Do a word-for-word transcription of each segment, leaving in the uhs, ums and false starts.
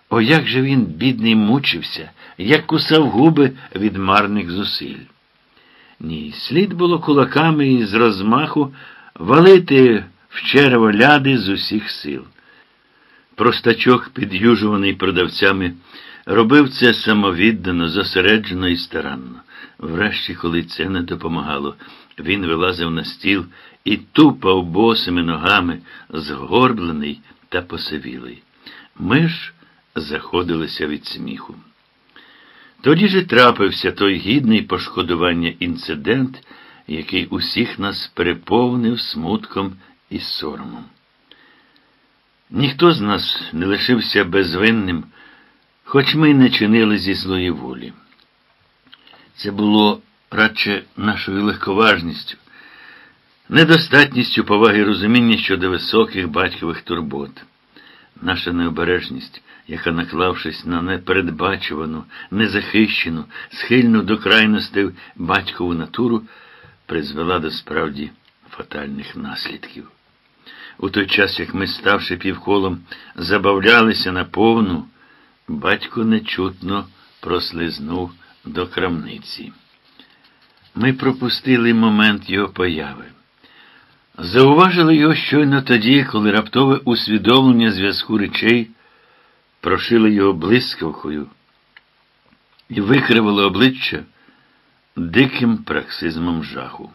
О, як же він, бідний, мучився, як кусав губи від марних зусиль. Ні, слід було кулаками і з розмаху валити в черево ляди з усіх сил. Простачок, під'южуваний продавцями, робив це самовіддано, зосереджено і старанно. Врешті, коли це не допомагало, він вилазив на стіл і тупав босими ногами, згорблений та посивілий. Ми ж заходилися від сміху. Тоді ж трапився той гідний пошкодування інцидент, який усіх нас переповнив смутком і соромом. Ніхто з нас не лишився безвинним, хоч ми й не чинили зі злої волі. Це було радше нашою легковажністю, недостатністю поваги і розуміння щодо високих батькових турбот. Наша необережність, яка, наклавшись на непередбачувану, незахищену, схильну до крайностей батькову натуру, призвела до справді фатальних наслідків. У той час, як ми, ставши півколом, забавлялися наповну, батько нечутно прослизнув до крамниці. Ми пропустили момент його появи. Зауважили його щойно тоді, коли раптове усвідомлення зв'язку речей прошило його блискавкою і викривило обличчя диким пароксизмом жаху.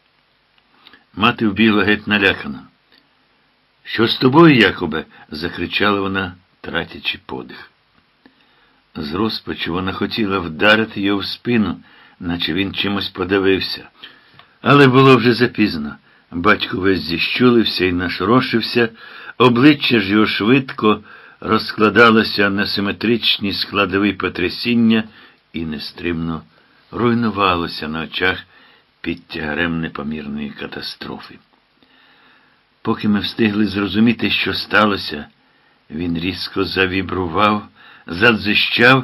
Мати вбігла геть налякана. «Що з тобою, Якобе?» – закричала вона, тратячи подих. З розпачу вона хотіла вдарити його в спину, наче він чимось подавився. Але було вже запізно. Батько весь зіщулився і нашорошився, обличчя ж його швидко розкладалося на симетричні складові потрясіння і нестримно руйнувалося на очах під тягарем непомірної катастрофи. Поки ми встигли зрозуміти, що сталося, він різко завібрував, задзищав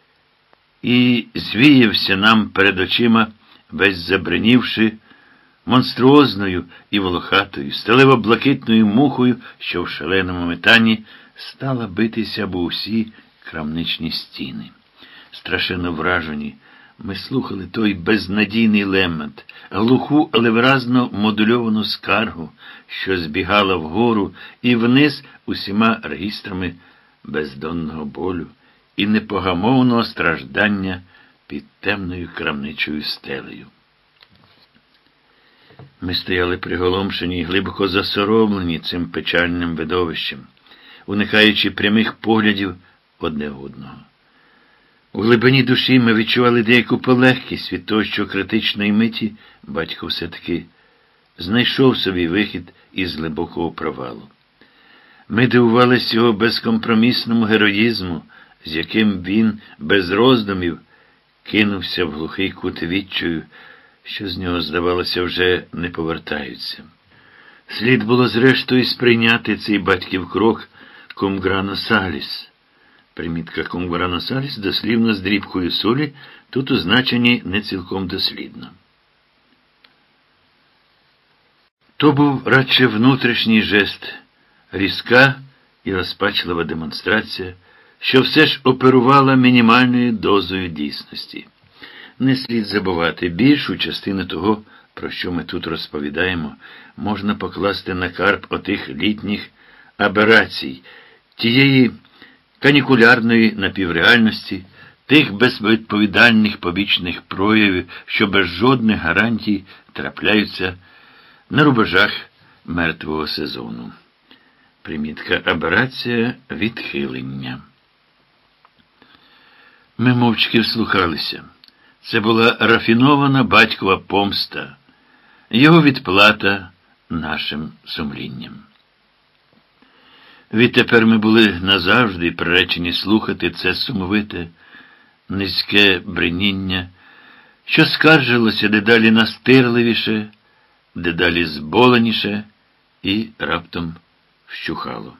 і звіявся нам перед очима, весь забринівши, монструозною і волохатою, сталево-блакитною мухою, що в шаленому метанні стала битися об усі крамничні стіни. Страшенно вражені, ми слухали той безнадійний лемент, глуху, але виразно модульовану скаргу, що збігала вгору і вниз усіма регістрами бездонного болю і непогамовного страждання під темною крамничою стелею. Ми стояли приголомшені й глибоко засоромлені цим печальним видовищем, уникаючи прямих поглядів одне одного. У глибині душі ми відчували деяку полегкість від того, що критичної миті батько все-таки знайшов собі вихід із глибокого провалу. Ми дивувалися його безкомпромісному героїзму, з яким він без роздумів кинувся в глухий кут відчаю, що з нього, здавалося, вже не повертаються. Слід було зрештою сприйняти цей батьків крок cum grano salis. Примітка cum grano salis дослівно з дрібкою солі, тут у значенні не цілком дослідно. То був радше внутрішній жест, різка і розпачлива демонстрація, що все ж оперувала мінімальною дозою дійсності. Не слід забувати, більшу частину того, про що ми тут розповідаємо, можна покласти на карп отих літніх аберацій, тієї канікулярної напівреальності, тих безвідповідальних побічних проявів, що без жодних гарантій трапляються на рубежах мертвого сезону. Примітка аберація – відхилення. Ми мовчки вслухалися. Це була рафінована батькова помста, його відплата нашим сумлінням. Відтепер ми були назавжди приречені слухати це сумовите, низьке бриніння, що скаржилося дедалі настирливіше, дедалі зболеніше і раптом вщухало.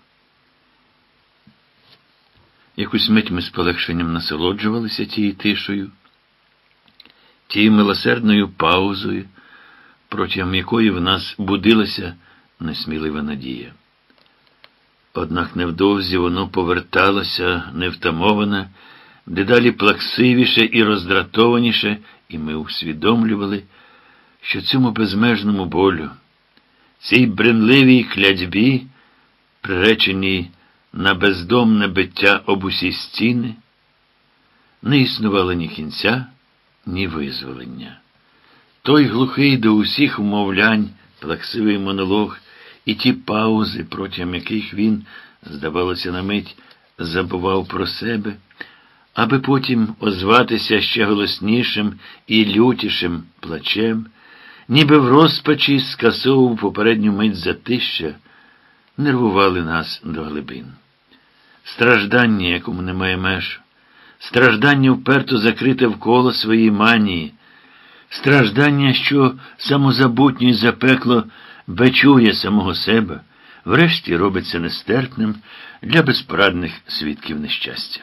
Якусь мить ми з полегшенням насолоджувалися тією тишею, тією милосердною паузою, протягом якої в нас будилася несмілива надія. Однак невдовзі воно поверталося невтамоване, дедалі плаксивіше і роздратованіше, і ми усвідомлювали, що цьому безмежному болю, цій бренливій клятьбі, приреченій на бездомне биття об усі стіни, не існувало ні кінця, ні визволення. Той глухий до усіх вмовлянь, плаксивий монолог і ті паузи, протягом яких він, здавалося на мить, забував про себе, аби потім озватися ще голоснішим і лютішим плачем, ніби в розпачі скасовував попередню мить затища, нервували нас до глибин. Страждання, якому немає меж, страждання вперто закрите в коло своєї манії, страждання, що самозабутньо й запекло бичує самого себе, врешті робиться нестерпним для безпорадних свідків нещастя.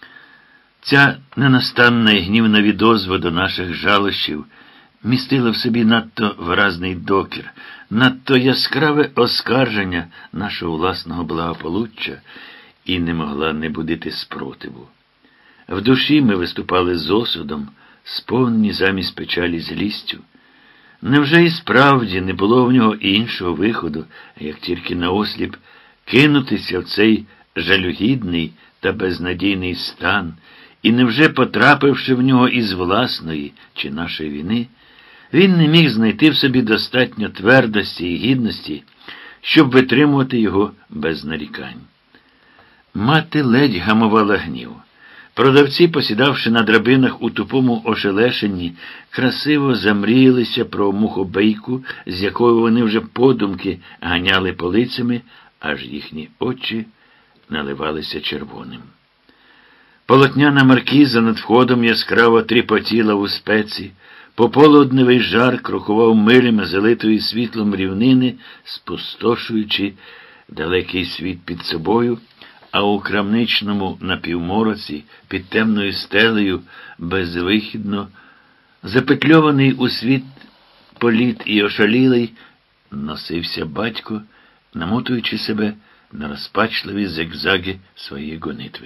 Ця ненастанна і гнівна відозва до наших жалощів містила в собі надто виразний докір, надто яскраве оскарження нашого власного благополуччя і не могла не будити спротиву. В душі ми виступали з осудом, сповнені замість печалі злістю. Невже і справді не було в нього іншого виходу, як тільки наосліп кинутися в цей жалюгідний та безнадійний стан, і невже, потрапивши в нього із власної чи нашої вини, він не міг знайти в собі достатньо твердості і гідності, щоб витримувати його без нарікань? Мати ледь гамувала гнів. Продавці, посідавши на драбинах у тупому ошелешенні, красиво замріялися про мухобийку, з якою вони вже подумки ганяли полицями, аж їхні очі наливалися червоним. Полотняна маркіза над входом яскраво тріпотіла у спеці, пополудневий жар крокував милями залитої світлом рівнини, спустошуючи далекий світ під собою, а у крамничному напівмороці, під темною стелею, безвихідно, запетльований у світ політ і ошалілий, носився батько, намотуючи себе на розпачливі зигзаги своєї гонитви.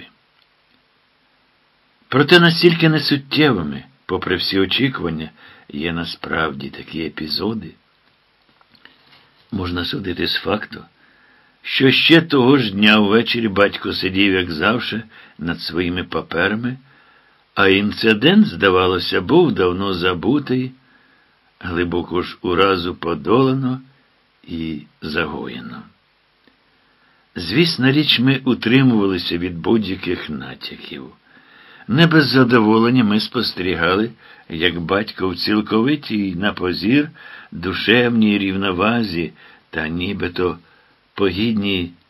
Проте настільки несуттєвими, попри всі очікування, є насправді такі епізоди. Можна судити з факту, що ще того ж дня ввечері батько сидів, як завжди, над своїми паперами, а інцидент, здавалося, був давно забутий, глибоку ж уразу подолано і загоєно. Звісна річ, ми утримувалися від будь-яких натяків. Не без задоволення ми спостерігали, як батько в цілковитій на позір, душевній рівновазі та нібито по гідній